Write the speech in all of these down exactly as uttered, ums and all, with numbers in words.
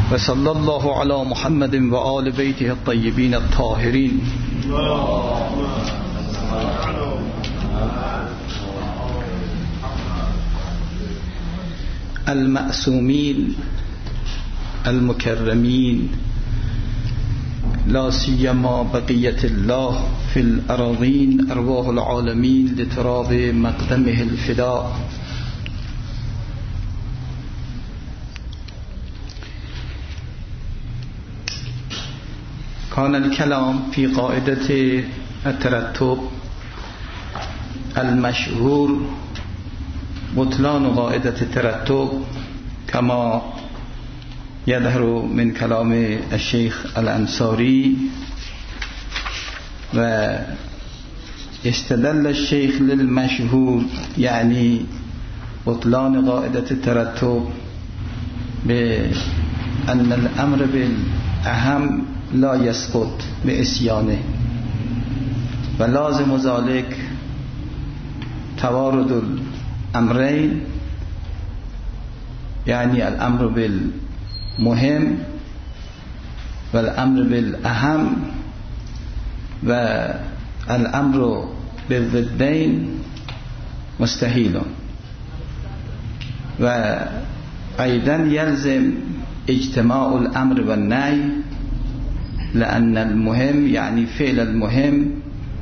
و صلی الله علی محمد و آل بیته الطیبین الطاهرین. المعصومین المکرمین لا سیما بقیت الله فی الاراضین ارواح العالمین لتراب مقدمه الفداء. كان الكلام في قاعدة الترتب المشهور بطلان قاعدة الترتب كما يظهر من كلام الشيخ الأنصاري، واستدل الشيخ للمشهور يعني بطلان قاعدة الترتب بأن الأمر بالأهم لا يسقط بإسيانه، ولازم ذلك توارد الأمرين، يعني الأمر بالمهم والأمر بالأهم والأمر بالضدين مستحيل. وأيضا يلزم اجتماع الأمر والنهي، لأن المهم يعني فعل المهم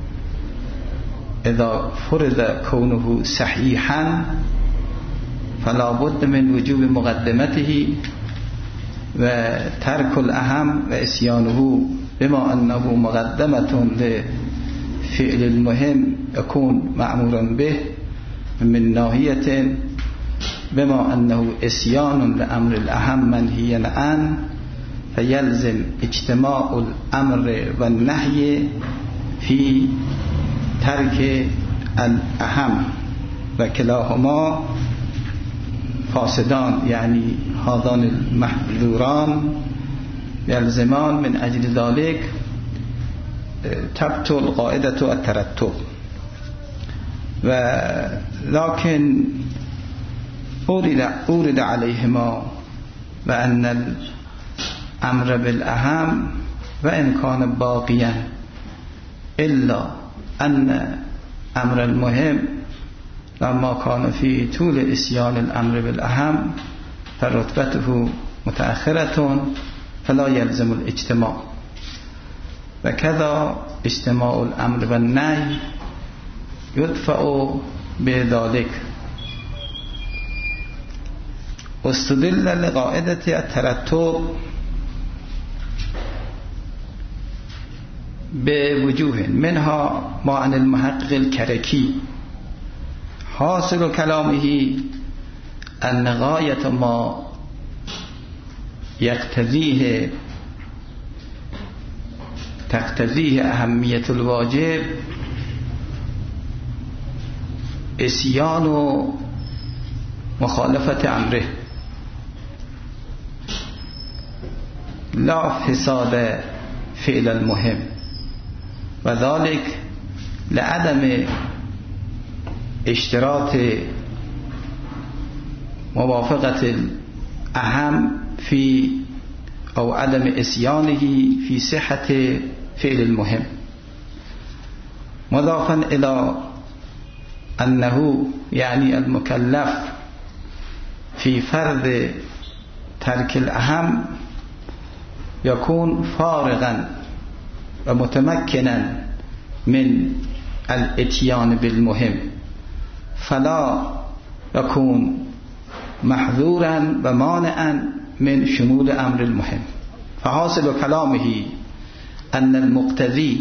إذا فرض كونه صحيحا فلا بد من وجوب مقدمته وترك الأهم وإسيانه، بما أنه مقدمة لفعل المهم يكون مأمورا به من ناحية، بما أنه إسيان لأمر الأهم منهيا عنه، فيلزم اجتماع الأمر والنهي في ترك الأهم، وكلاهما فاسدان، يعني هذان المحظوران يلزمان من أجل ذلك تبطل قاعدة الترتب. ولكن أورد عليهما بأن الأمر بالأهم وإن كان باقيا إلا أن أمر المهم لما كان في طول إسيان الأمر بالأهم فرتبته متأخرة فلا يلزم الاجتماع، وكذا اجتماع الأمر والنهي يدفع بذلك. واستدل لقاعدة الترتب بوجوه، منها ما عن المحقق الكركي حاصل كلامه أن غاية ما يقتضيه تقتضيه أهمية الواجب إسيان مخالفة أمره، لا فساد فعل المهم، وذلك لعدم اشتراط موافقة الأهم في أو عدم إسيانه في صحة فعل المهم، مضافا إلى أنه يعني المكلف في فرض ترك الأهم يكون فارغا ومتمكنا من الاتيان بالمهم، فلا يكون محظورا ومانعا من شمول أمر المهم. فحاصل كلامه أن المقتضي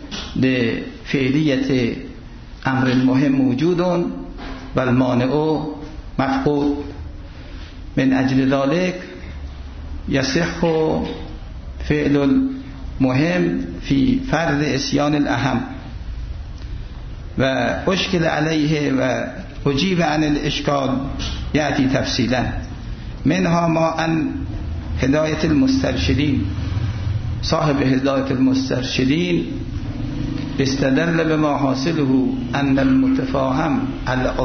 لفعلية أمر المهم موجود والمانع مفقود، من أجل ذلك يصح فعل المهم في فرض إسيان الأهم. وأشكل عليه وأجيب عن الإشكال يأتي تفصيلا، منها ما أن هداية المسترشدين، صاحب هداية المسترشدين استدل بما حاصله أن المتفاهم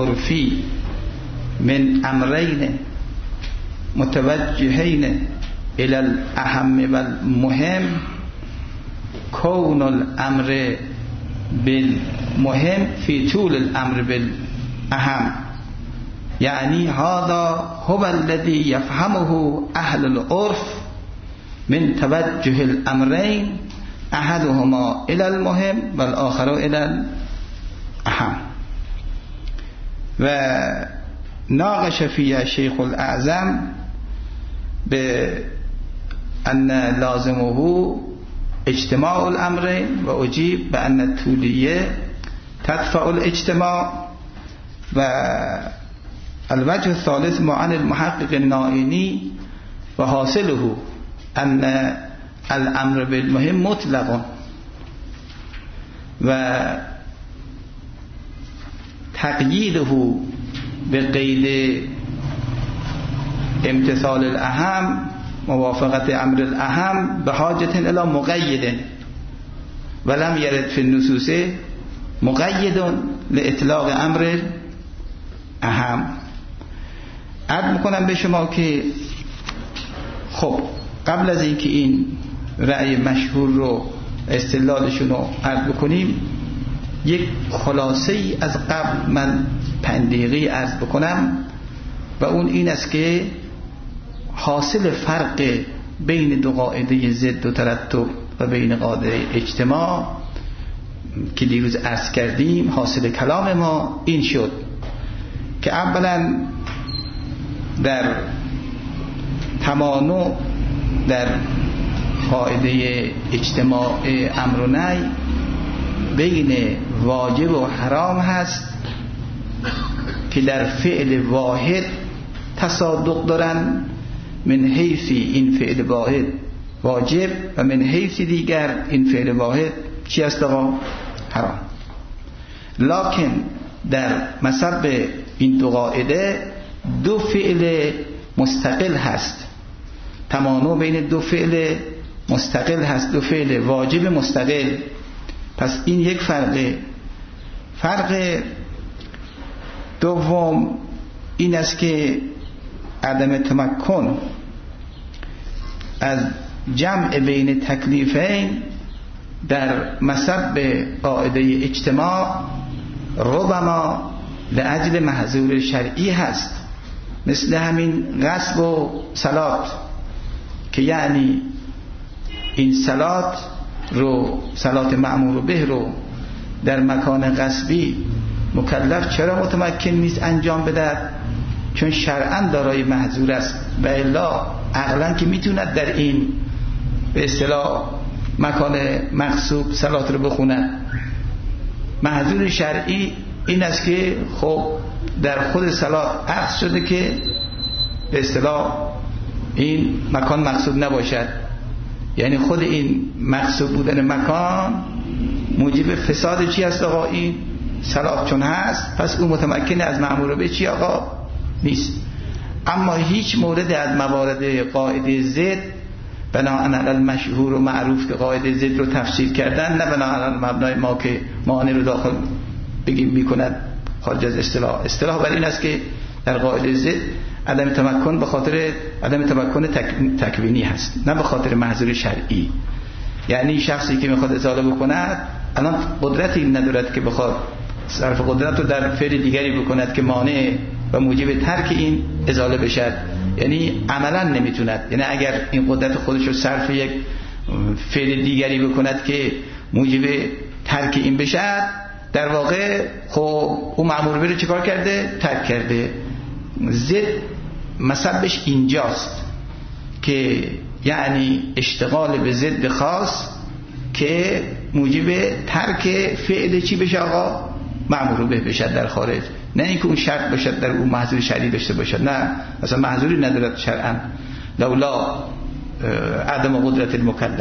العرفي من أمرين متوجهين الى الاهم و المهم کون الامر بالمهم فی طول الامر بالاهم، یعنی هذا هو الذي يفهمه اهل العرف من توجه الامرين احدهما الى المهم والآخر الى الاهم. و ناقش فيها شيخ الاعظم بأن لازمه اجتماع الامرين و اجیب بأن الطولية تدفع الاجتماع. و الوجه الثالث معن المحقق النائینی و حاصله ان الامر بالمهم مطلق و تقییده به قید امتثال الاهم موافقت امر الاهم به حاجت الى مقید ولم یرد فی النصوص مقید لاطلاق امر اهم. عرض میکنم به شما که خب قبل از اینکه این رأی مشهور رو استدلالشون رو عرض بکنیم، یک خلاصه ای از قبل من پنج دقیقه عرض بکنم و اون این است که حاصل فرق بین دو قاعده ضد و ترتب و بین قاعده اجتماع که دیروز عرض کردیم، حاصل کلام ما این شد که اولا در تمانع در قاعده اجتماع امر و نهی بین واجب و حرام هست که در فعل واحد تصادق دارن، من حیث این فعل واحد واجب و من حیث دیگر این فعل واحد چی است آقا؟ حرام. لکن در مصب این دو قاعده دو فعل مستقل هست، تمانع بین دو فعل مستقل هست، دو فعل واجب مستقل. پس این یک فرقه. فرق دوم این است که عدم تمکن از جمع بین تکلیفین در مصب قاعده اجتماع ربما لأجل محظور شرعی هست، مثل همین غصب و صلات که یعنی این صلات رو، صلات معمور به رو در مکان غصبی مکلف چرا متمکن نیست انجام بده؟ چون شرعاً دارای محظور است و الا عقلاً که میتوند در این به اصطلاح مکان مغصوب صلات رو بخونه. محظور شرعی این است که خب در خود صلات عقص شده که به اصطلاح این مکان مقصود نباشد، یعنی خود این مقصود بودن مکان موجب فساد چی است آقا؟ این صلات چون هست، پس اون متمکن از مأمور به چی آقا؟ نیست. اما هیچ مورد از موارد قاعده ضد بناءً علی المشهور و معروف که قاعده ضد رو تفسیر کردن، نه بناءً علی مبنای ما که معنی رو داخل بگیم میکند خارج از اصطلاح. اصطلاح بر این است که در قاعده ضد عدم تمکن به خاطر عدم تمکن تک... تکوینی هست، نه به خاطر محظور شرعی. یعنی شخصی که میخواد ازاله بکند الان قدرتی ندارد که بخواد صرف قدرت رو در فعل دیگری بکند که مانع و موجب ترک این ازاله بشد، یعنی عملا نمیتوند. یعنی اگر این قدرت خودش رو صرف یک فعل دیگری بکند که موجب ترک این بشد، در واقع خب اون مأمور به رو چیکار کرده؟ ترک کرده. ضد مصبش اینجاست که یعنی اشتغال به ضد خاص که موجب ترک فعل چی بشه آقا؟ مأمور به بشد در خارج، نه اینکه اون شرط باشد در اون محظور شرعی داشته باشد، نه مثلا محظوری ندارد شرعا لولا عدم قدرت المکلف.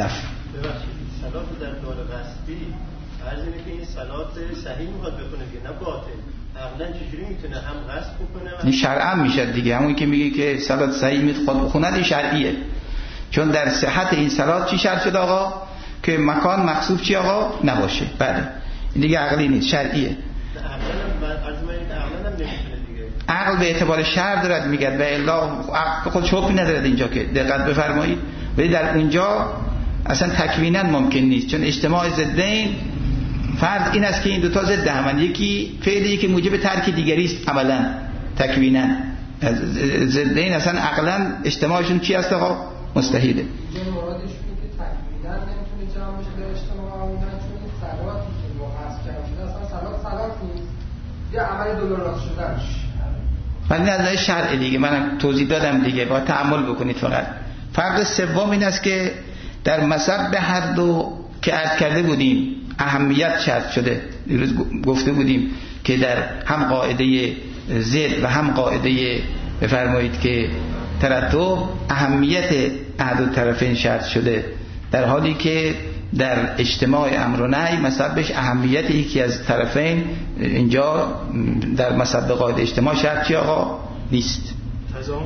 صلات در دور غصبی عرض اینه که این صلات صحیح میخواد بکنه که نه باطل، عقلا چجوری میتونه هم غصب بکنه؟ این شرعا میشه دیگه، همون که میگه که صلات صحیح میخواد بخونه این شرعیه، چون در صحت این صلات چی شرط شد آقا؟ که مکان مخصوص چی آقا؟ نباشه. بله این دیگه عقلی نیست، شرعیه. عقل به اعتبار شرع دارد میگه و الا عقل خود حکمی ندارد اینجا که دقت بفرمایید. ولی در اونجا اصلا تکوینا ممکن نیست، چون اجتماع ضدین فرض این است که این دو تا ضد همن، یکی فعلی که موجب ترک دیگری است عملا تکوینا. ضدین اصلا عقلا اجتماعشون چی است آقا؟ مستحیله. اینجا مرادش اینه که تکوینا نمیتونه جمع بشه به اجتماع عموما، چون صلاتی که با حذف جمع شده اصلا صلات صلات نیست، یه عمل دلالت شدهش. ولی نظر شرع دیگه منم توضیح دادم دیگه، با تأمل بکنید. فقط فرق سوم این است که در مصب به هر دو که عرض کرده بودیم اهمیت شرط شده. دیروز گفته بودیم که در هم قاعده ضد و هم قاعده بفرمایید که ترتب اهمیت احد الطرفین شرط شده، در حالی که در اجتماع امر و نهی مصبش اهمیت یکی از طرفین اینجا در مصب قاعده اجتماع شرطی آقا نیست. تزاهم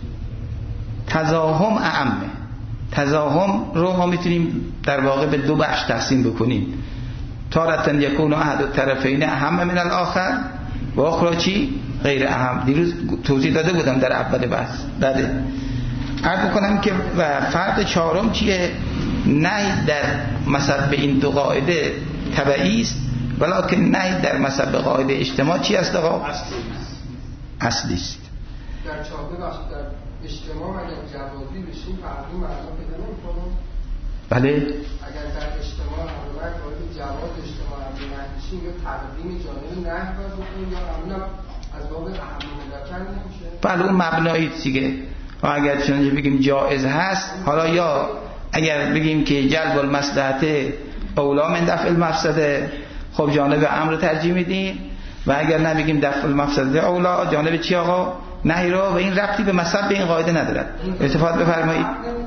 تزاهم اعمه. تزاهم رو ما میتونیم در واقع به دو بخش تقسیم بکنیم. تارتن یکون احد الطرفین اهم من الاخر و اخرى چی؟ غیر اهم. دیروز توضیح داده بودم در اول بحث. بله عرض بکنم که و فرق چهارم چیه؟ نه در مصب این دو قاعده تبعی است، ولکن نه در مصب قاعده اجتماع چی است آقا؟ اصلی است. در چهارده بخش در اجتماع اگر جوازی بشیم فرقی معنا پیدا نمی‌کنه. بله اگر در اجتماع حرمت وارد جواز اجتماع حرمت بشیم یا تقدیم جانب نه باید بکنیم یا همون از باب اهم مذکر نمیشه. بله اون مبنایی دیگه. و اگر چنانچه بگیم جایز هست، حالا یا اگر بگیم که جلب المصلحت اولا من دفع المفسده، خب جانب امر ترجیح میدیم، و اگر نبگیم دفع المفسده اولا جانب چی آقا؟ نهی رو. و این ربطی به مصب به این قاعده ندارد. التفات بفرمایید.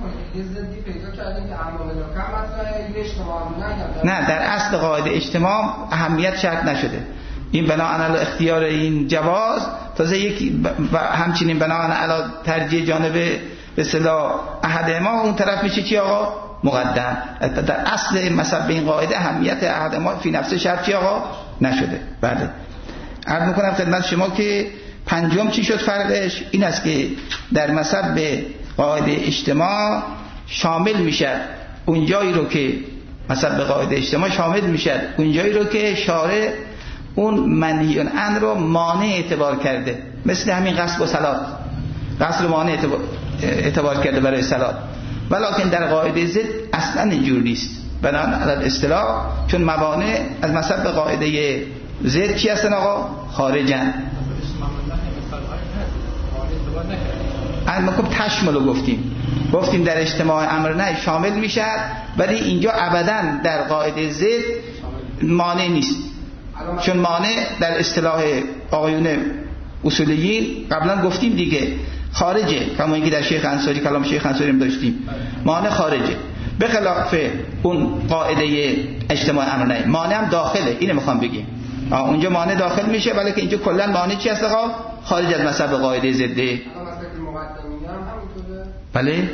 نه در اصل قاعده اجتماع اهمیت شرط نشده. این بناء علی اختیار این جواز تازه یک و همچنین بناء علی ترجیح جانب به اصطلاح احد ما اون طرف میشه چی آقا؟ مقدم. در اصل مصب این قاعده اهمیت احد ما فی نفس شرط چی آقا؟ نشده. بله عرض میکنم خدمت شما که پنجم چی شد فرقش؟ این است که در مصب به قاعده اجتماع شامل میشه اون جایی رو که مصب به قاعده اجتماع شامل میشه اون جایی رو که شارع اون منهی عنه رو مانع اعتبار کرده، مثل همین غصب و صلات. غصب رو مانع اعتبار, اعتبار کرده برای صلات، ولکن در قاعده ضد اصلا اینجور نیست بنابراین علی اصطلاح، چون موانع از مصب به قاعده ضد چی هستن آقا؟ خارجن. المکم تشملو گفتیم گفتیم در اجتماع امر نه شامل میشه، ولی اینجا ابدا در قاعده ضد مانع نیست، چون مانع در اصطلاح آقایون اصولیین قبلا گفتیم دیگه خارجه، کما اینکه در شیخ انصاری کلام شیخ انصاری هم داشتیم مانع خارجه، به خلاف اون قاعده اجتماع امر نه مانع هم داخله. اینو میخوام بگیم اونجا مانع داخل میشه، ولی که اینجا کلا مانع چی هست آقا؟ خارج از مصب قاعده ضده. بله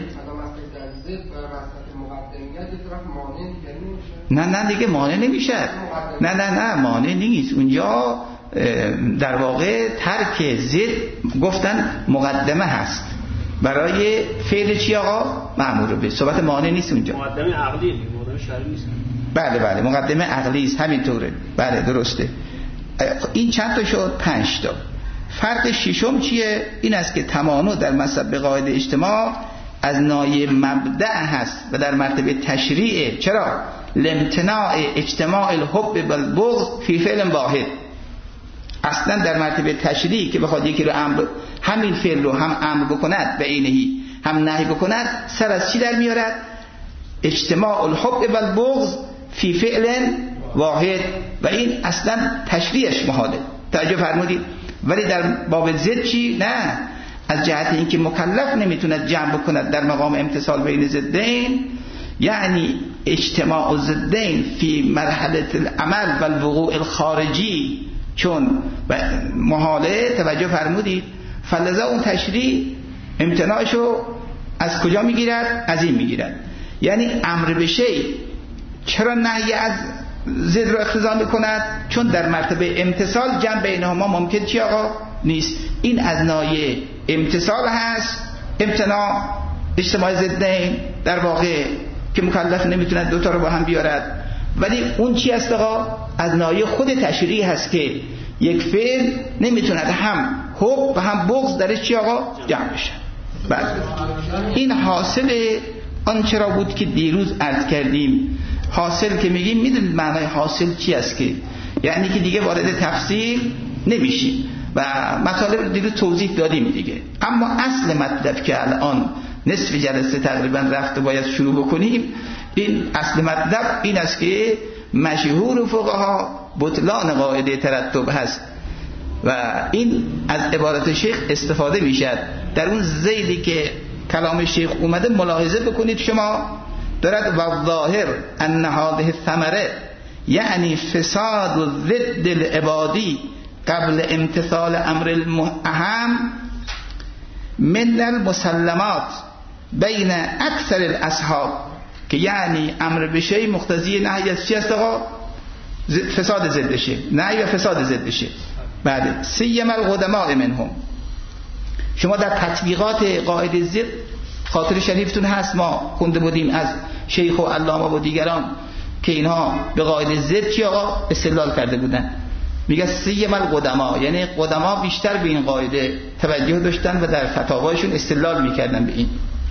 نه نه دیگه مانع نمیشه. نه نه نه مانع نیست اونجا، در واقع ترک ضد گفتن مقدمه هست برای فعل چی آقا؟ مأمور به. صحبت مانع نیست اونجا. مقدمه عقلی مقدمه شرعی نیست. بله بله مقدمه عقلی است، همینطوره. بله درسته. این چند تا شد؟ پنج تا. فرق ششم چیه؟ این است که تمانع در مصب به قاعده اجتماع از نایه مبدأ هست و در مرتبه تشریع. چرا؟ لامتناع اجتماع الحب بالبغض فی فعل واحد. اصلا در مرتبه تشریع که بخواد یکی رو امر همین فعل رو هم امر بکند به عینهی هم نهی بکند، سر از چی در میارد؟ اجتماع الحب بالبغض فی فعل واحد، و این اصلا تشریعش محاله. توجه فرمودید؟ ولی در باب ضد چی؟ نه، از جهت اینکه مکلف نمیتونه جمع بکند در مقام امتصال بین ضدین، یعنی اجتماع ضدین فی مرحله العمل و الوقوع الخارجی چون محاله. توجه فرمودید؟ فلذا اون تشریع امتناعشو از کجا میگیرد؟ از این میگیرد، یعنی امر به شیء. چرا نهی از ضد رو اقتضا میکند؟ چون در مرتبه امتصال جمع بینهما ممکن چی آقا؟ نیست. این ادنای امتصال هست، امتناع اجتماع ضدین در واقع که مکلف نمیتونه دوتا رو با هم بیارد. ولی اون چی هست آقا؟ ادنای خود تشریع هست که یک فعل نمیتونه هم حب و هم بغض درش چی آقا؟ جمع بشه. بعد این حاصل آنچه را بود که دیروز عرض کردیم. حاصل که میگیم میدونید معنای حاصل چی است؟ که یعنی که دیگه وارد تفصیل نمیشیم و مطالب دیروز توضیح دادیم دیگه. اما اصل مطلب که الان نصف جلسه تقریبا رفت و باید شروع بکنیم، این اصل مطلب این است که مشهور فقها بطلان قاعده ترتب هست و این از عبارت شیخ استفاده میشد. در اون زیدی که کلام شیخ اومده ملاحظه بکنید شما، دارد و ظاهر ان هذه الثمره یعنی فساد و ضد العبادی قبل امتثال امر الاهم من المسلمات بین اکثر الاصحاب، که یعنی امر به شیء مقتضی نهی از چی است آقا؟ فساد ضدشه، نهی و فساد ضدشه. بعد سیم القدماء منهم، شما در تطبیقات قاعده ضد خاطر شریفتون هست ما خونده بودیم از شیخ و علامه و دیگران که اینها به قاعده ضد چی آقا استدلال کرده بودن. میگه سیم القدماء یعنی قدما بیشتر به این قاعده توجه داشتن و در فتاوایشون استدلال میکردن به این.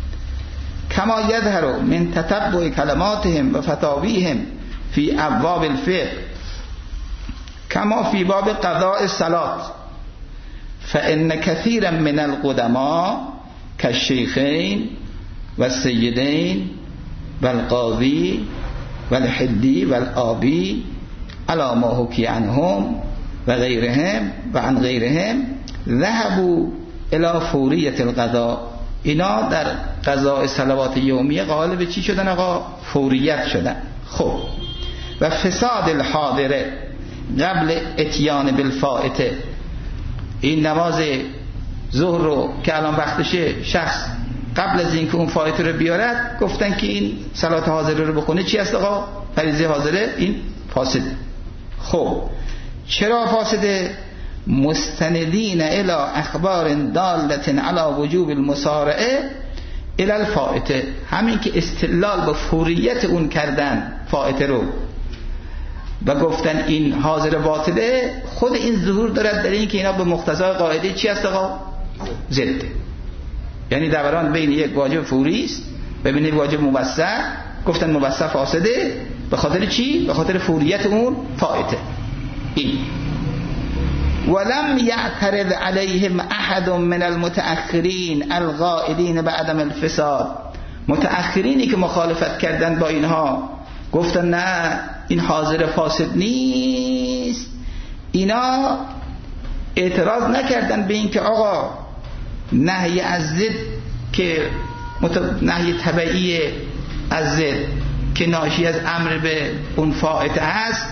کما یظهر من تتبع کلماتهم و فتاویهم فی ابواب الفقه کما فی باب قضاء الصلاة فان كثيرا من القدماء كالشيخين والسيدين والقاضي والحدي والآبي على ما حكي عنهم وغيرهم وعن غيرهم ذهبوا الى فوریة القضاء. اینا در قضاء صلوات یومیه قائل به چی شدن آقا؟ فوریت شدن. خب و فساد الحاضره قبل اتیان بالفائته، این نماز ظهر رو که الان وقتشه شخص قبل از اینکه اون فائته رو بیارد گفتن که این صلات حاضره رو بخونه چی است آقا؟ فریضه حاضره، این فاسد. خب چرا فاسده؟ مستندین الى اخبار دالة علی وجوب المسارعه الى الفائته، همین که استدلال به فوریت اون کردن فائته رو و گفتن این حاضر باطله، خود این ظهور دارد در این که اینا به مقتضای قاعده چی است آقا؟ ضد. یعنی دوران بین یک واجب فوری است و بین یک واجب موسع، گفتن موسع فاسده به خاطر چی؟ به خاطر فوریت اون فائته. این ولم يعترض عليهم احد من المتأخرين القائلين بعدم الفساد، متأخرینی که مخالفت کردن با اینها گفتن نه این حاضر فاسد نیست، اینا اعتراض نکردن به این که آقا نهی از ضد که مت... نهی تبعی از ضد که ناشی از امر به اون فائته هست،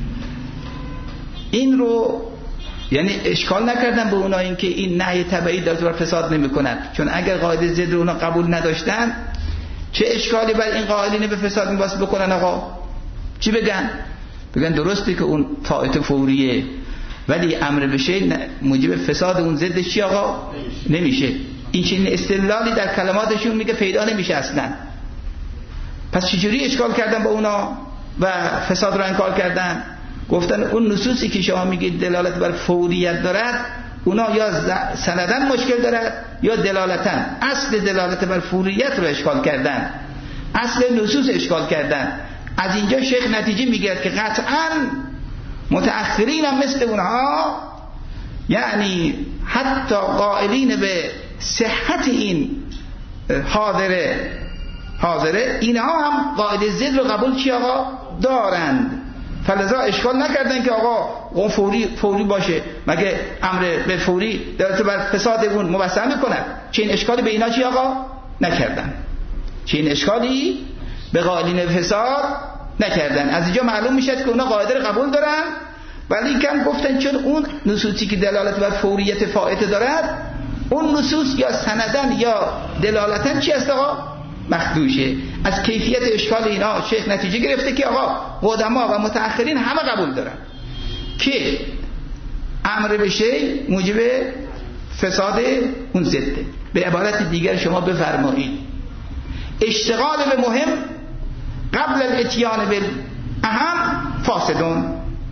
این رو یعنی اشکال نکردن به اونا این که این نهی تبعی در بر فساد نمی کند، چون اگر قاعده ضد رو اونا قبول نداشتن چه اشکالی بر این قائلین به فساد میباس بکنن آقا؟ چی بگن؟ بگن درسته که اون فائته فوریه ولی امر بشه موجب فساد اون ضدش چی آقا؟ نمیشه. این چنین استدلالی در کلماتشون میگه پیدا نمیشه اصلا. پس چجوری اشکال کردن با اونا و فساد رو انکار کردن؟ گفتن اون نصوصی که شما میگید دلالت بر فوریت دارد، اونا یا سندن مشکل دارد یا دلالتن. اصل دلالت بر فوریت رو اشکال کردن، اصل نصوص اشکال کردن. از اینجا شیخ نتیجه میگیرد که قطعاً متأخرین هم مثل اونها، یعنی حتی قائلین به صحت این حاضره حاضره اینها هم قاعده ضد رو قبول چی آقا؟ دارند. فلذا اشکال نکردن که آقا اون فوری فوری باشه، مگه امر به فوری دلالت بر فساد اون موسع میکند؟ چه این اشکالی به اینا چی آقا؟ نکردن. چه این اشکالی به قائلین فساد نکردن. از اینجا معلوم میشه که اونا قاعده رو قبول دارن، ولی کم گفتن چون اون نصوصی که دلالت بر فوریت فائته دارد، اون نصوص یا سندن یا دلالتن چی است آقا؟ مخدوشه. از کیفیت اشکال اینا شیخ نتیجه گرفته که آقا قدما و متأخرین همه قبول دارن که امر به شی موجب فساد اون ضده. به عبارت دیگر شما بفرمایید اشتغال به مهم قبل الاتیان بالاهم فاسدون.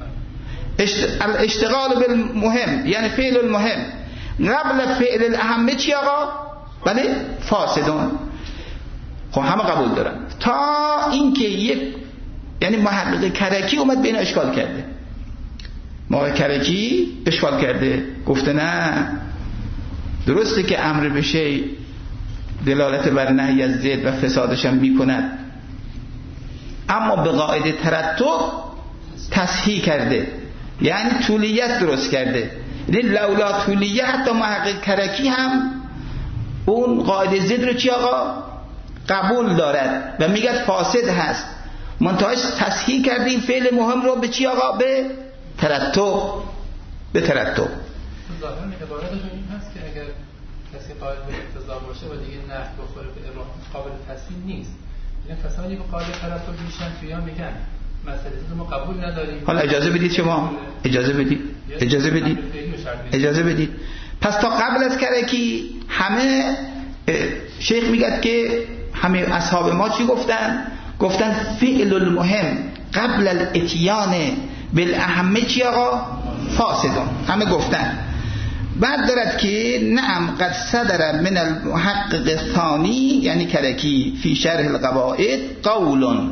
اشتغال بالمهم یعنی فعل المهم قبل فعل الاهم چی آقا؟ بله فاسدون. خب همه قبول دارن تا اینکه یک یعنی محقق کرکی اومد بین اشکال کرده. محقق کرکی اشکال کرده گفته نه درسته که امر به شی دلالت بر نهی از ضد و فسادش هم میکند، اما به قاعده ترتب تصحیح کرده یعنی طولیت درست کرده. یعنی لولا طولیت حتی محقق کرکی هم اون قاعده ضد رو چی آقا قبول دارد و میگه فاسد هست، منتهاش تصحیح کرده این فعل مهم رو به چی آقا؟ به ترتب. به ترتب ظاهرا عبارتشون این هست که اگر کسی قائل به اقتضا باشه و دیگه نحو بخوره به ابراهیم قابل تصحیح نیست، یعنی کسانی که قائل ترتب میشن توی هم میگن مسئله ما قبول نداریم. حالا اجازه بدید شما اجازه بدید اجازه بدید اجازه بدید پس تا قبل از کرکی همه شیخ میگه که همه اصحاب ما چی گفتن؟ گفتن فعل المهم قبل الاتیان بالاهم چی آقا؟ فاسدون. همه گفتن. بعد دارد که نعم قد صدر من المحقق الثانی یعنی کرکی فی شرح القواعد قول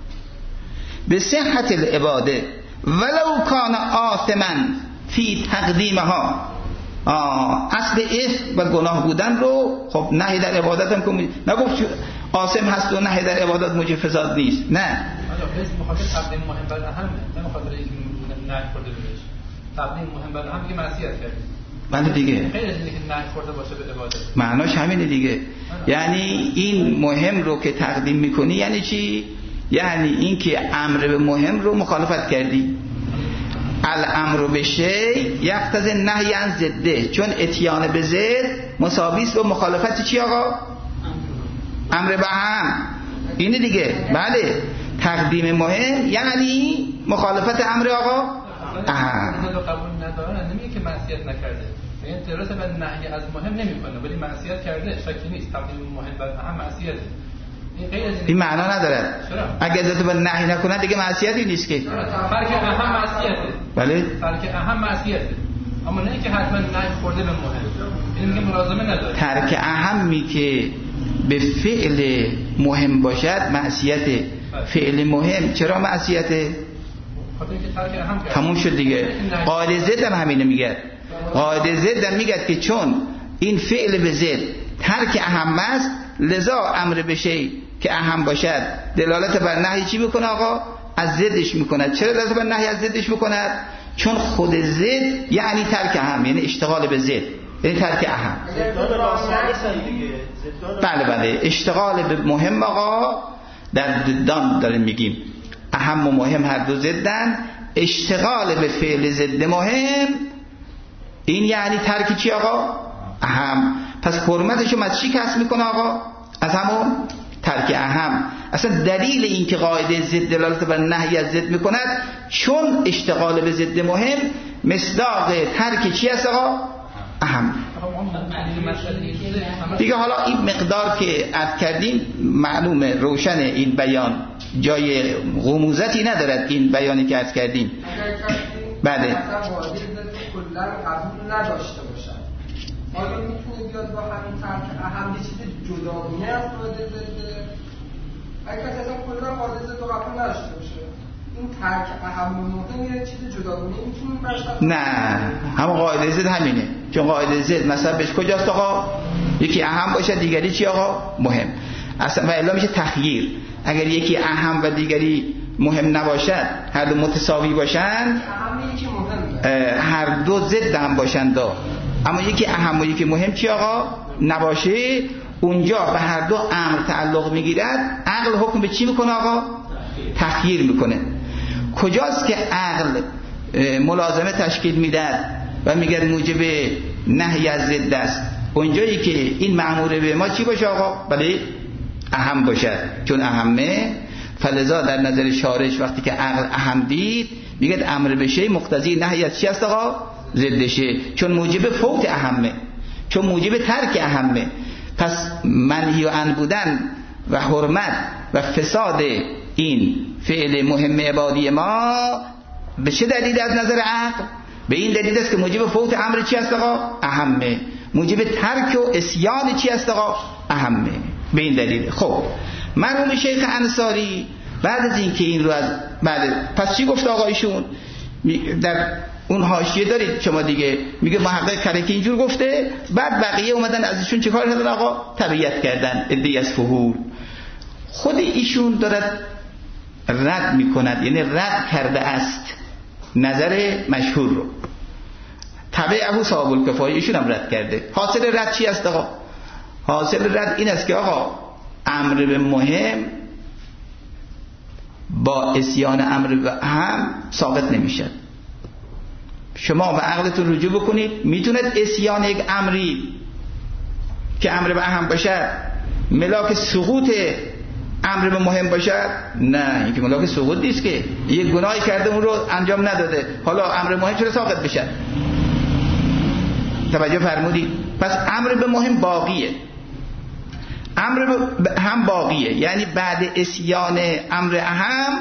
بصحت العباده ولو کان آثما فی تقدیمها. اصل اثم و گناه بودن رو خب نهی در عبادت هم کنید، نگفت آثم هست و نهی در عبادت موجب فساد نیست. نه مخاطب تقدیم مهم بر اهم نه مخاطب اینکه نهی خورده بهش. تقدیم مهم بر اهم که معصیت کرد. بله دیگه غیر از اینکه نهی خورده باشه به عبادت معناش همینه دیگه. یعنی این مهم رو که تقدیم میکنی یعنی چی؟ یعنی اینکه امر به مهم رو مخالفت کردی. الامر به شی یقتضی نهی عن ضده، چون اتیان به ضد مساوی است با مخالفت چی آقا؟ امر به اهم. اینه دیگه. بله تقدیم مهم یعنی مخالفت امر آقا اهم. اونها قبول ندارن نمیگه که معصیت نکرده، یعنی اعتراض به نهی از مهم نمیکنه ولی معصیت کرده شکی نیست. تقدیم مهم بر اهم معصیته. این معنا نداره. اگر ذات به نهی نکنه دیگه معصیتی نیست که. فرق اهم معصیته. بله فرق اهم معصیته، اما نه که حتما نهی خورده به مهم. این میگه ملازمه نداره. ترک اهمی که به فعل مهم باشد معصیته. فعل مهم چرا معصیته؟ خاطر اینکه ترک اهم کرد. تموم شد دیگه. قاعده ضد هم همینه میگه. قاعده ضد هم میگه که چون این فعل به ضد ترک اهم است لذا امر به شی که اهم باشد دلالت بر نهی چی میکنه آقا؟ از ضدش میکنه. چرا دلالت بر نهی از ضدش میکنه؟ چون خود ضد یعنی ترک اهم، یعنی اشتغال به ضد، یعنی ترک اهم. بله بله اشتغال به مهم آقا در ضدان داریم میگیم. اهم و مهم هر دو ضدن. اشتغال به فعل ضد مهم این یعنی ترک چی آقا؟ اهم. پس حرمتشو از چی کسب میکنه آقا؟ از همون ترک اهم. اصلا دلیل این که قاعده ضد دلالت بر نهی از ضد میکند چون اشتغال به ضد مهم مصداق ترک چی است آقا؟ اهم. دیگه حالا این مقدار که عرض کردیم معلومه روشن این بیان، جای غموزتی ندارد این بیانی که عرض کردیم. بله مثلا قاعده ضد کلا قبول نداشته باشد آیا میتونه بیاد با همین ترک اهم یه چیز جداگانه از قاعده ضد؟ اگه کسی اصلا کلا قاعده ضد رو قبول نداشته باشه این ترک اهم و مهم یه چیز جداگانه میتونه برشد؟ نه همون قاعده ضد همینه. چون قاعده ضد مثلا بهش کجاست آقا؟ یکی اهم باشه دیگری چی آقا؟ مهم. اصلا و الا میشه تخییر. اگر یکی اهم و دیگری مهم نباشد هر دو متساوی باشند هر دو ضد هم باشند اما یکی اهم و یکی مهم چی آقا؟ نباشه اونجا به هر دو امر تعلق میگیرد. عقل حکم به چی میکنه آقا؟ تخییر میکنه. کجاست که عقل ملازمه تشکیل میدهد و میگه موجب نهی از ضد است؟ اونجایی که این مأمور به ما چی باشه آقا؟ بله اهم باشد. چون اهمه فلذا در نظر شارش وقتی که عقل اهم دید میگه امر به شی مقتضی نهی از چی است آقا؟ ضدشه، چون موجب فوت اهمه، چون موجب ترک اهمه. پس منهی عن بودن و حرمت و فساد این فعل مهم عبادی ما به چه دلیل از نظر عقل؟ به این دلیل است که موجب فوت امر چی است آقا؟ اهمه. موجب ترک و اسیان چی است آقا؟ اهمه. به این دلیل. خب مرحوم شیخ انصاری بعد از این که این رو از بعد پس چی گفت آقایشون؟ در اون حاشیه دارید شما دیگه، میگه محقق کرکی اینجور گفته، بعد بقیه اومدن از ایشون چه کار کردن آقا؟ تبعیت کردن ادعی از فحول. خود ایشون دارد رد میکند، یعنی رد کرده است نظر مشهور رو، تبعه صاحب الکفایه ایشون هم رد کرده. حاصل رد چی است آقا؟ حاصل رد این است که آقا امر به مهم با اسیان امر به اهم ساقط نمیشد. شما به عقلتون رجوع بکنید، میتوند اسیان یک امری که امر به اهم باشد ملاک سقوط امر به مهم باشد؟ نه، این که ملاک سقوط نیست، که یک گناهی کرده اون رو انجام نداده، حالا امر مهم چرا ساقط بشه؟ توجه فرمودید؟ پس امر به مهم باقیه، امر به هم باقیه، یعنی بعد اسیان امر اهم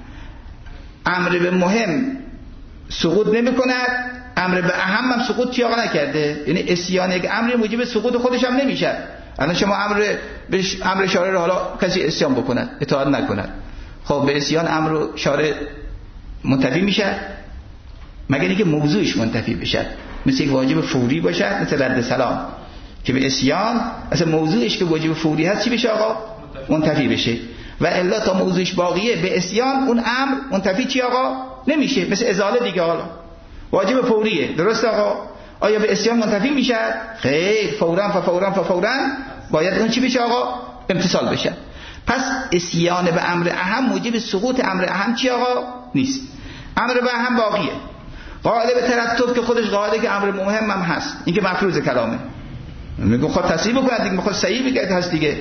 امر به مهم سقوط نمی کند، امر به اهم هم سقوط چی آقا نکرده، یعنی اسیان یک امر موجب سقوط خودش هم نمیشه. الان شما امر بهش امر شارع رو حالا کسی اسیان بکند، اطاعت نکند، خب به اسیان امر شارع منتفی میشه؟ مگر اینکه موضوعش منتفی بشه، مثل یک واجب فوری باشد، مثل رد سلام که به اسیان اصلا موضوعش که واجب فوری هست چی بشه آقا؟ منتفی بشه. و الا تا موضوعش باقیه به اسیان اون امر منتفی چی آقا؟ نمیشه. مثل ازاله دیگه، حالا واجب فوریه، درست آقا؟ آیا به اسیان منتفی میشه؟ خیر، فوراً فوراً فوراً باید اون چی بشه آقا؟ امتصال بشه. پس اسیان به امر اهم موجب سقوط امر اهم چی آقا؟ نیست. امر به اهم باقیه. قاعده به ترتب که خودش قاعده که امر مهم هم هست، این که مفروض کلامه، میگه خود تصحیح بکنه دیگه، میخواد صحیح بگه هست دیگه.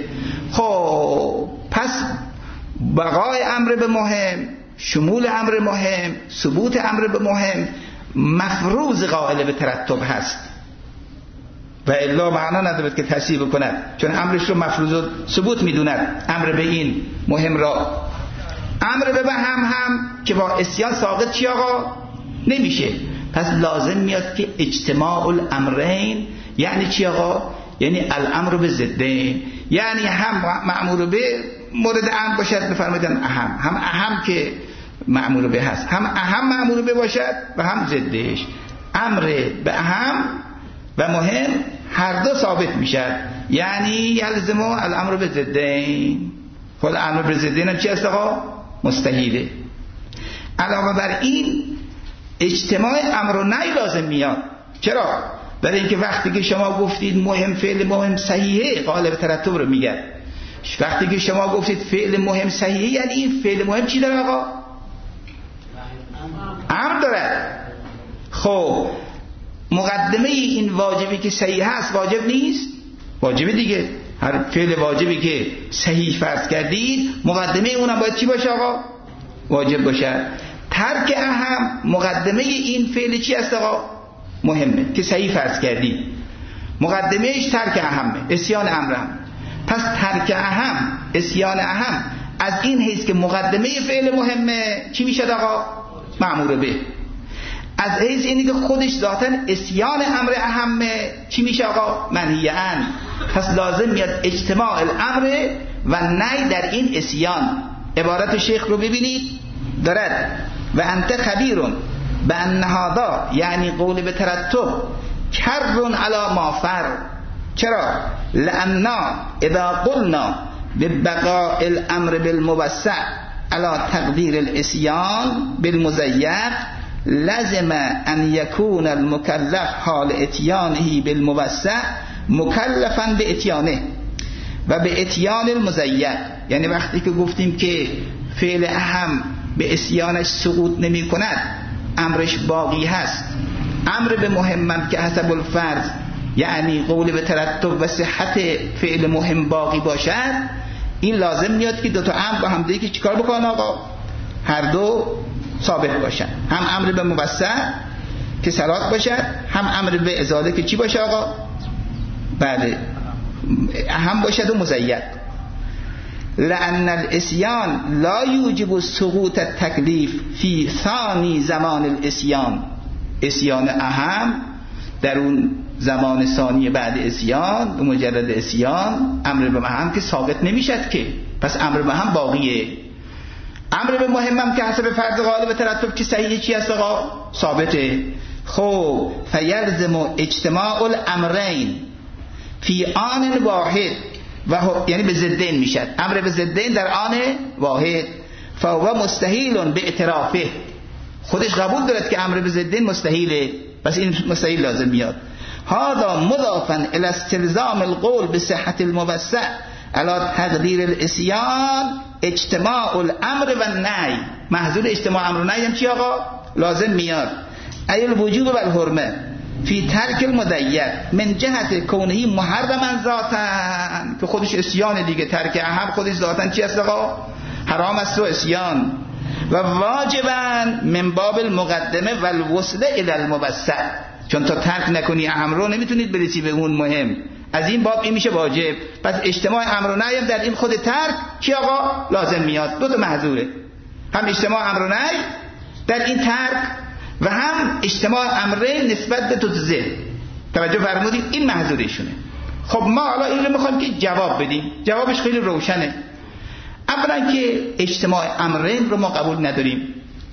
خب پس بقای امر به مهم، شمول امر مهم، ثبوت امر به مهم مفروض قائل به ترتب هست، و الا معنا نداره که تصحیح بکند، چون امرش رو مفروض و ثبوت میدوند امر به این مهم را. امر به هم هم که با اسیان ساقط چی آقا؟ نمیشه. پس لازم میاد که اجتماع الامرین یعنی چی آقا؟ یعنی الامر به ضدین، یعنی هم مأمور به مورد امر باشد بفرمایدن اهم، هم اهم که مأمور به هست، هم اهم مأمور به باشد و هم ضدش. امر به اهم و مهم هر دو ثابت میشد، یعنی یلزم الامر به ضدین. خود امر به ضدین هم چی است آقا؟ مستحیله. علاوه بر این اجتماع امر و نهی لازم میاد. چرا؟ برای اینکه وقتی که شما گفتید مهم فعل مهم صحیحه، قائل به ترتب رو میگه. وقتی که شما گفتید فعل مهم صحیحه، یعنی این فعل مهم چی داره آقا؟ امر داره. خب مقدمه این واجبی که صحیح هست واجب نیست؟ واجبه دیگه. هر فعل واجبی که صحیح فرض کردید مقدمه اونم باید چی باشه آقا؟ واجب باشه. ترک اهم مقدمه این فعل چی است آقا؟ مهمه که صحیح فرض کردید، مقدمهش ترک اهمه، اسیان امر هم. پس ترک اهم، اسیان اهم از این حیث که مقدمه فعل مهمه چی میشه آقا؟ مأمور به. از حیث اینی که خودش ذاتاً اسیان امر اهمه چی میشه آقا؟ منهی عنه. پس لازم میاد اجتماع الامر و نهی در این اسیان. عبارت شیخ رو ببینید، دارد و انت خبیرون به ان هذا یعنی قول به ترتب کرون علی ما فر. چرا؟ لأننا اذا قلنا ببقاء الامر بالموسع على تقدیر الاسیان بالمزیق لازم ان يكون المكلف حال اتیانه بالموسع مکلفا به اتیانه و به اتیان المزیق. یعنی وقتی که گفتیم که فعل اهم به اسیانش سقوط نمی کند، امرش باقی هست، امر به مهمم که حسب الفرض یعنی قول به ترتب و صحت فعل مهم باقی باشد، این لازم میاد که دو تا امر با هم دیگه چیکار بکنن آقا؟ هر دو ثابت باشن، هم امر به موسع که صلات باشد، هم امر به ازاله که چی باشه آقا؟ بله هم باشد و مزید. لأن الاسیان لا یوجب سقوط التکلیف فی ثانی زمان الاسیان. اسیان اهم در اون زمان ثانی بعد اسیان، به مجرد اسیان امر به مهم که ثابت نمیشد که، پس امر به هم باقیه. امر به مهمم که حسب فرض غالب ترتب که صحیح چی هست آقا؟ ثابته. خب فیلزم اجتماع الامرین فی آن واحد و یعنی به ضدین میشد، امر به ضدین در آن واحد. فهو مستحیل به اعترافه، خودش قبول دارد که امر به ضدین مستحیله، پس این مستحیل لازم میاد. هذا مضافا الى استلزام القول بصحة الموسع على تقدیر الاسیان اجتماع الامر و النهی. محضور اجتماع امر و نهی هم چی آقا؟ لازم میاد. ای الوجوب و الحرمه فی ترک المدید من جهت کونه محرما ذاتا، که خودش اسیان دیگه، ترک اهم خودش ذاتا چی است آقا؟ حرام است و اسیان. و واجبا من باب المقدمه و الوصله الی الموسع، چون تا ترک نکنی اهم رو نمیتونید برسی به اون مهم، از این باب این میشه واجب. پس اجتماع امر و نهی در این خود ترک چی آقا؟ لازم میاد. دو تا محظوره، هم اجتماع امر و نهی در این ترک و هم اجتماع امرین نسبت به تجزیه. توجه فرمودید؟ این محظورشونه. خب ما حالا این رو میخوایم که جواب بدیم. جوابش خیلی روشنه. اولا که اجتماع امرین رو ما قبول نداریم.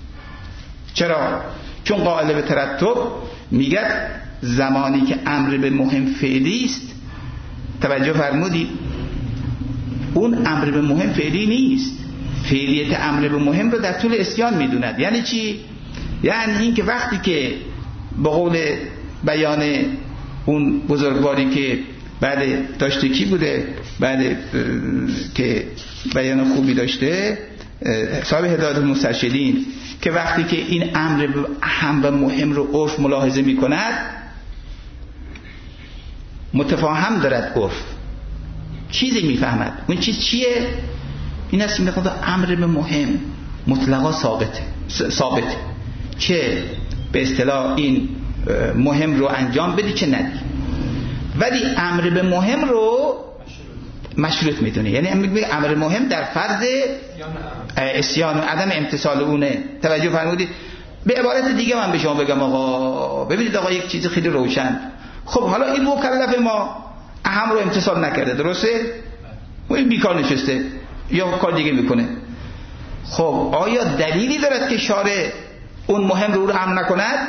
چرا؟ چون قائل به ترتب میگه زمانی که امر به مهم فعلی است، توجه فرمودید، اون امر به مهم فعلی نیست. فعلیت امر به مهم رو در طول اسیان میدوند. یعنی چی؟ یعنی این که وقتی که به قول بیان اون بزرگواری که بعد داشته کی بوده، بعد که بیان خوبی داشته صاحب هدایت المسترشدین، که وقتی که این امر هم و مهم رو عرف ملاحظه می کند متفاهم دارد، عرف چیزی می فهمد. اون چیز چیه؟ این است که امر به مهم مطلقا ثابته ثابته چه به اصطلاح این مهم رو انجام بدی چه ندی، ولی امر به مهم رو مشروط میدونه. یعنی میگه امر مهم در فرض اسیان و عدم امتثال اونه. توجه فرمودید؟ به عبارت دیگه من به شما بگم آقا ببینید آقا یک چیز خیلی روشن. خب حالا این مکلف ما اهم رو امتثال نکرده، درسته؟ و این بیکار نشسته یا کار دیگه میکنه. خب آیا دلیلی دارد که شارع اون مهم رو رو هم نکند؟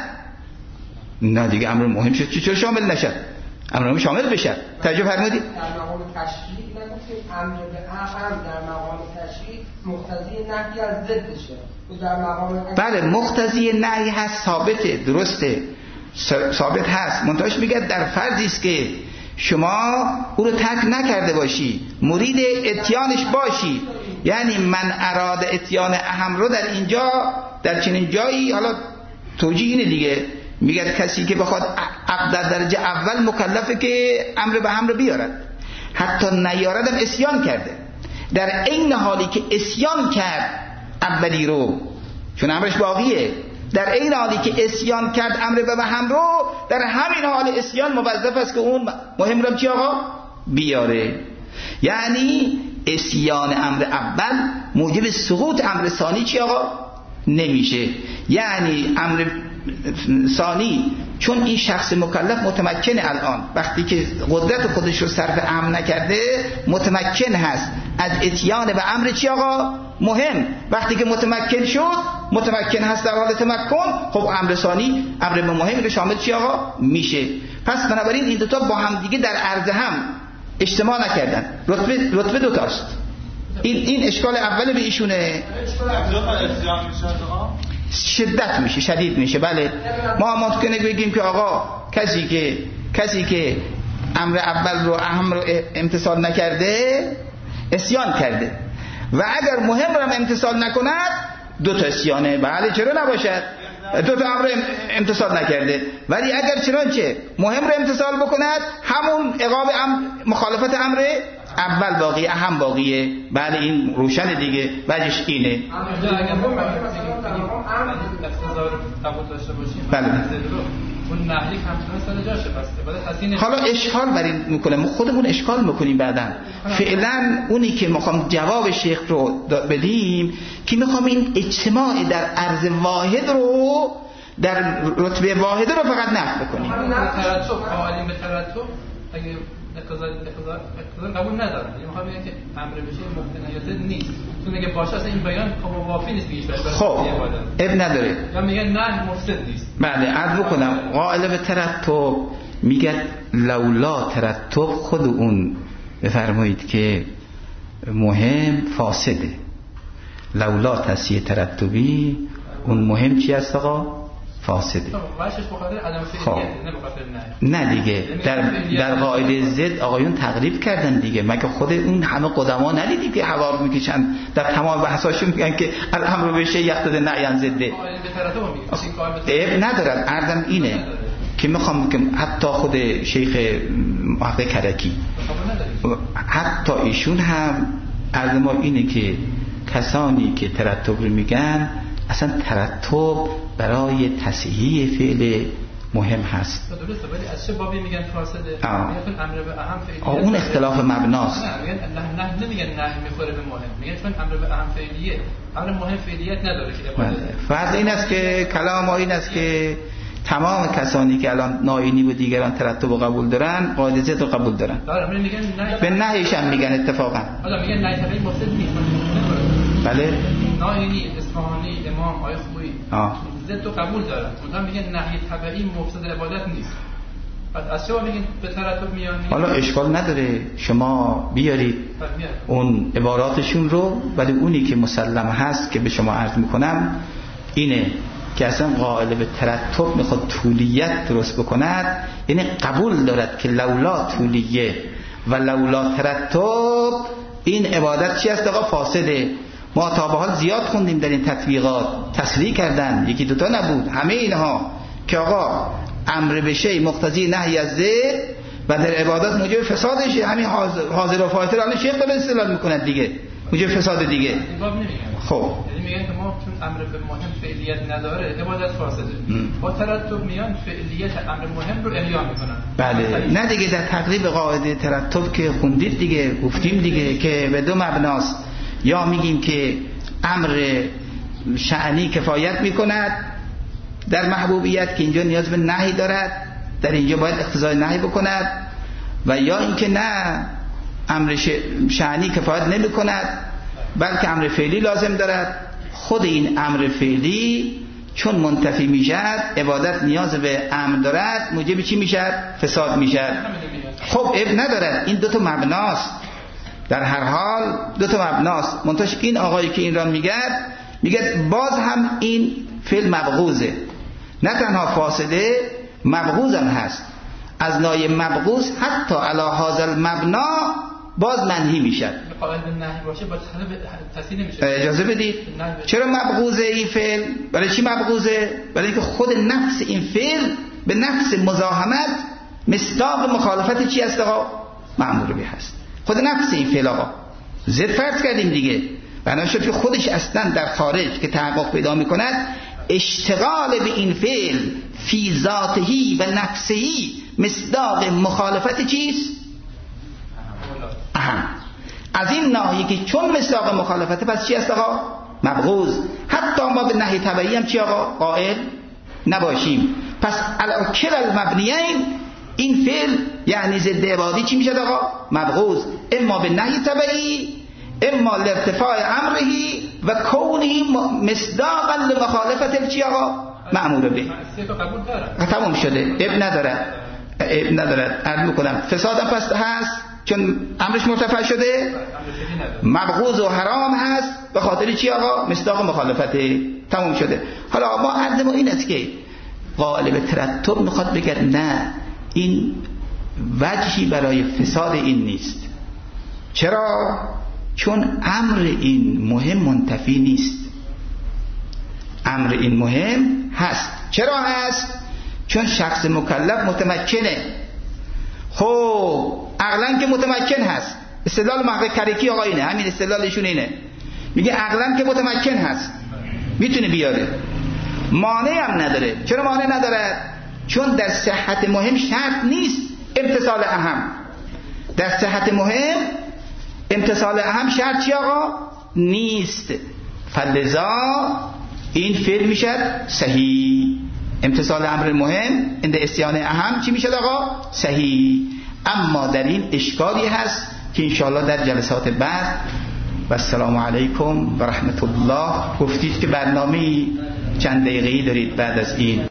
نه دیگه امر مهم شد چرا شامل نشد؟ امر مهم شامل بشه. توجه فرمودید؟ در مقام تشریع نگفتیم امر به اهم در مقام تشریع مقتضی نهی از ضدشه. در مقام بله مقتضی نهی هست، ثابته، درسته، ثابت هست. منتهاش میگه در فرضی است که شما او رو ترک نکرده باشی، مرید اتیانش باشی. یعنی من اراد اتیان اهم رو در اینجا در چنین جایی، حالا توجیه اینه دیگه، میگه کسی که بخواد عقد در درجه اول مکلفه که امر به هم رو بیارد، حتی نیاردم اسیان کرده، در این حالی که اسیان کرد اولی رو چون امرش باقیه، در این حالی که اسیان کرد امر به هم رو، در همین حال اسیان موظف است که اون مهم رو چی آقا بیاره. یعنی اسیان امر اول موجب سقوط امر ثانی چی آقا نمیشه. یعنی امر ثانی چون این شخص مکلف متمکنه، الان وقتی که قدرت خودش رو صرف امر نکرده متمکن هست از اتیان به امر چی آقا مهم. وقتی که متمکن شد، متمکن هست در حال تمکن، خب امر ثانی امر به مهم که شامل چی آقا میشه. پس بنابراین این دوتا با هم دیگه در عرض هم اجتماع نکردن. رتبه رتبه دو تاست. این این اشکال اول به ایشونه. شدت میشه، شدید میشه. بله ما ممکنه بگیم که آقا کسی که کسی که امر اول رو اهم رو امتثال نکرده اسیان کرده، و اگر مهم رو امتثال نکند دو تا اسیانه. بله چرا نباشد؟ دو تا امر امتثال نکرده، ولی اگر چنانچه مهم رو امتثال بکند همون عقاب امر مخالفت امر اول باقیه هم باقیه. بله این روشن دیگه، وجهش اینه. اگر ما اقتضا قبول داشته باشیم بله اون نهی همچنان سر جاشه. پس حالا اشکال بر این میکنه، ما خودمون اشکال میکنیم بعداً. فعلا اونی که میخوام جواب شیخ رو بدیم که میخوام این اجتماع در عرض واحد رو در رتبه واحد رو فقط نفی بکنیم. ترتب قائلین به ترتب اگه اقتضا اقتضا قبول ندارن، یعنی میخوام بگم که امر بشه مقتضیات نیست، چون اگه باشه اصلا این بیان موافی نیست دیگه. خب اب نداره یا میگن نه مفسد نیست. بله عرض بکنم قائل به ترتب میگه لولا ترتب خود اون بفرمایید که مهم فاسده. لولا تصحیح ترتبی اون مهم چی است آقا؟ فاسده. واسش بخاطر عدم فعلیت نه بخاطر نه. نه دیگه در در قاعده ضد آقایون تقریب کردن دیگه. مگه خود اون همه قدما ندیدی که هوا رو میکشن در تمام بحثاشون میگن که الامر بشه یقتضی نهی ضده. عیب ندارد. عرضم اینه که میخوام که حتی خود شیخ محقق کرکی حتی ایشون هم عرض ما اینه که کسانی که ترتب رو میگن اصلا ترتب برای تصحیح فعل مهم هست. درسته، ولی از چه بابی میگن فاسده؟ میگن امر به اهم فعلیت. اون اختلاف مبناست. نه میگن نه نه نمیگن نه میخوره به مهم، میگن چون امر به اهم فعلیت. امر مهم فعلیت نداره که عبادت. فرض این است که کلام ما این است که تمام کسانی که الان ناینی و دیگران ترتب و قبول دارن قاعده ضد رو قبول دارن. آره میگن نه به نهیش هم میگن اتفاقا. حالا میگن نه تبعی مفسد نیست. بله ناینی اصفهانی امام آیه خویی ضد رو قبول دارن. اونها میگن نهی تبعی مفسد عبادت نیست. بعد از چه میگن به ترتب میان؟ حالا اشکال نداره شما بیارید اون عباراتشون رو، ولی اونی که مسلم هست که به شما عرض میکنم اینه که اصلا قائل به ترتب میخواد طولیت درست بکند، یعنی قبول دارد که لولا طولیه و لولا ترتب این عبادت چی است آقا؟ فاسده. ما تا به حال زیاد خوندیم در این تطبیقات، تصریح کردن، یکی دوتا نبود، همه اینها که آقا امر به شیء مقتضی نهی از ضد و در عبادت موجب فسادش، همین حاضر و فاعل الان شیخ داره استدلال میکند دیگه موجب فساد دیگه. خب یعنی میگن که ما چون امر به مهم فعلیت نداره عبادت فاسده، با ترتب میان فعلیت امر مهم رو احیا میکنن. بله نه دیگه در تقریب قاعده ترتب که خوندید دیگه، گفتیم دیگه که به دو مبناست. یا میگیم که امر شأنی کفایت میکند در محبوبیت که اینجا نیاز به نهی دارد، در اینجا باید اقتضای نهی بکند، و یا اینکه نه امر شأنی کفایت نمیکند بلکه امر فعلی لازم دارد. خود این امر فعلی چون منتفی میشد عبادت نیاز به امر دارد، موجب چی میشد؟ فساد میشد. خب اب ندارد. این دو تا مبناست، در هر حال دو تا مبناست. منتش این آقایی که این را میگه میگه باز هم این فعل مبغوزه، نه تنها فاسده مبغوز هم هست. از نای مبغوز حتی علی هذا المبنا باز منهی میشد. قائل به نهی باشه باز تصحیح نمیشه. اجازه بدید چرا مبغوزه این فعل؟ برای چی مبغوزه؟ برای اینکه خود نفس این فعل به نفس مزاحمت مصداق مخالفت چی است آقا؟ مأمور به هست. خود نفس این فعل آقا ضد فرض کردیم دیگه، بنا شد که خودش اصلا در خارج که تحقق پیدا میکند اشتغال به این فعل فی ذاتهی و نفسهی مصداق مخالفت چیست؟ اهم. از این ناحیه که چون مصداق مخالفت پس چی است آقا؟ مبغوض. حتی ما به نهی تبعی هم چی آقا؟ قائل نباشیم. پس علی کل المبنیین این فعل یعنی ضد عبادی چی میشه آقا؟ مبغوض. اما به نهی تبعی اما لارتفاع امرهی و کونهی مصداقا لمخالفت چی آقا؟ مأمور به. تمام شده. اب نداره. اب نداره. عرض میکنم فساد هم پس هست چون امرش مرتفع شده، مبغوض و حرام هست به خاطر چی آقا؟ مصداق مخالفته. تمام شده. حالا ما عرض ما این است که قائل به ترتب میخواد بگه نه این وجهی برای فساد این نیست. چرا؟ چون امر این مهم منتفی نیست. امر این مهم هست. چرا هست؟ چون شخص مکلف متمکنه. خب عقلا که متمکن هست استدلال محقق کرکی آقا اینه، همین استدلالشون اینه، میگه عقلا که متمکن هست میتونه بیاره، مانع هم نداره. چرا مانع نداره؟ چون در صحت مهم شرط نیست امتصال اهم. در صحت مهم امتصال اهم شرط چی آقا؟ نیست. فلذا این فعل میشد صحیح. امتصال امر مهم عند استیان اهم چی میشد آقا؟ صحیح. اما در این اشکالی هست که انشاءالله در جلسات بعد. و السلام علیکم و رحمت الله. گفتید که برنامه چند دقیقه‌ای دارید بعد از این.